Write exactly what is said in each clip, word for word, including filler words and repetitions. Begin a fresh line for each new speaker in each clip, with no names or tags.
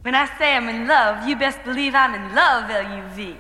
When I say I'm in love, you best believe I'm in love, L U V.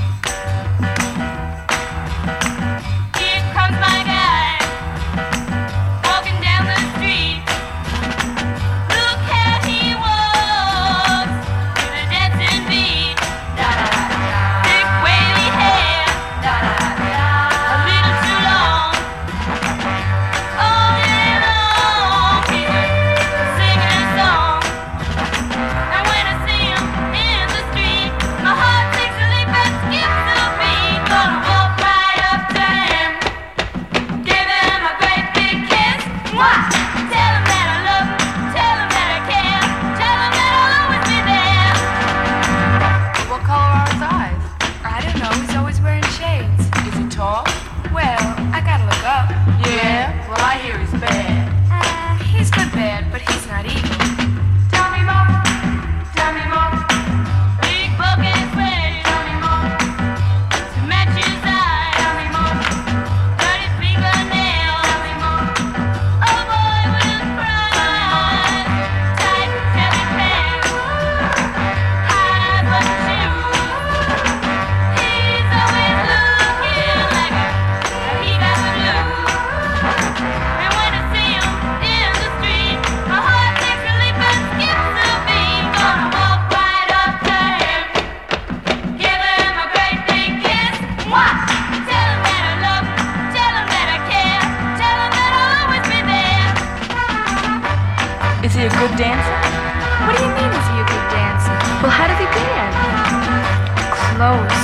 Here comes my guy, walking down the street. Look how he walks to the dancing beat. Da-da-da-da. Thick wavy hair, da-da-da-da. A little too long. All day long he's singing a song. And when I see him in the street, my heart takes a leap and skips a beat. Gonna walk right up to him, give him a great big kiss. Mwah! Tell him that I love him, tell him that I care, tell him that I'll always be there.
What color are his eyes?
I don't know, he's always wearing shades.
Is he tall?
Well, I gotta look up.
Yeah. Well, I hear he's bad.
Uh, he's good bad, but he's not evil.
Tell me more, tell me more. Big bucket sweater, tell me more. To match his eyes, tell me more. Dirty fingernails, tell me more. A boy with pride, tight heavy pants, high button shoes. He's always looking like he got the blues. And when I see him in the street, my heart takes a leap and skips a beat. Gonna walk right up to him, give him a great big kiss. Mwah! Tell him that I love him, tell him that I care, tell him that I'll always be there.
Is he a good dancer?
What do you mean, is he a good dancer?
Well, how does he dance?
Clothes.